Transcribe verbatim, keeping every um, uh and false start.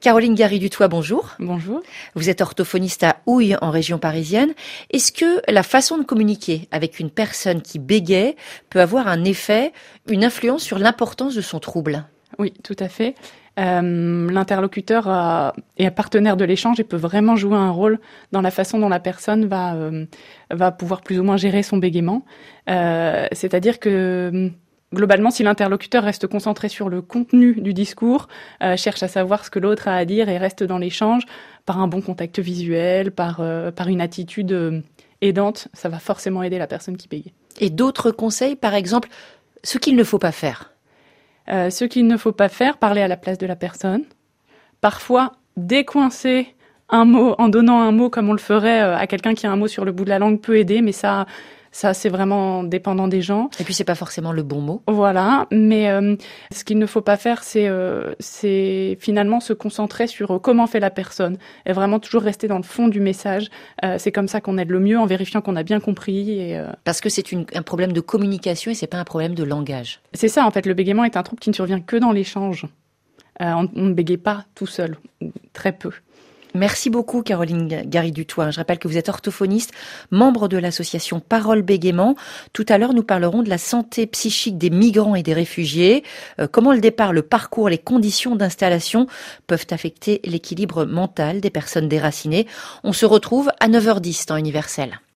Caroline Gary-Dutoit, bonjour. Bonjour. Vous êtes orthophoniste à Houille, en région parisienne. Est-ce que la façon de communiquer avec une personne qui bégaye peut avoir un effet, une influence sur l'importance de son trouble ? Oui, tout à fait. Euh, l'interlocuteur a, est partenaire de l'échange et peut vraiment jouer un rôle dans la façon dont la personne va, euh, va pouvoir plus ou moins gérer son bégaiement. Euh, c'est-à-dire que globalement, si l'interlocuteur reste concentré sur le contenu du discours, euh, cherche à savoir ce que l'autre a à dire et reste dans l'échange, par un bon contact visuel, par, euh, par une attitude euh, aidante, ça va forcément aider la personne qui bégaye. Et d'autres conseils, par exemple, ce qu'il ne faut pas faire ? Euh, ce qu'il ne faut pas faire, parler à la place de la personne. Parfois, décoincer un mot en donnant un mot comme on le ferait à quelqu'un qui a un mot sur le bout de la langue peut aider, mais ça, ça c'est vraiment dépendant des gens. Et puis c'est pas forcément le bon mot. Voilà, mais euh, ce qu'il ne faut pas faire, c'est, euh, c'est finalement se concentrer sur comment fait la personne et vraiment toujours rester dans le fond du message. Euh, c'est comme ça qu'on aide le mieux, en vérifiant qu'on a bien compris. Et, euh... Parce que c'est une, un problème de communication et c'est pas un problème de langage. C'est ça, en fait, le bégaiement est un trouble qui ne survient que dans l'échange. Euh, on, on ne bégaye pas tout seul, très peu. Merci beaucoup Caroline Gary-Dutoit. Je rappelle que vous êtes orthophoniste, membre de l'association Parole Bégaiement. Tout à l'heure, nous parlerons de la santé psychique des migrants et des réfugiés, euh, comment le départ, le parcours, les conditions d'installation peuvent affecter l'équilibre mental des personnes déracinées. On se retrouve à neuf heures dix, temps universel.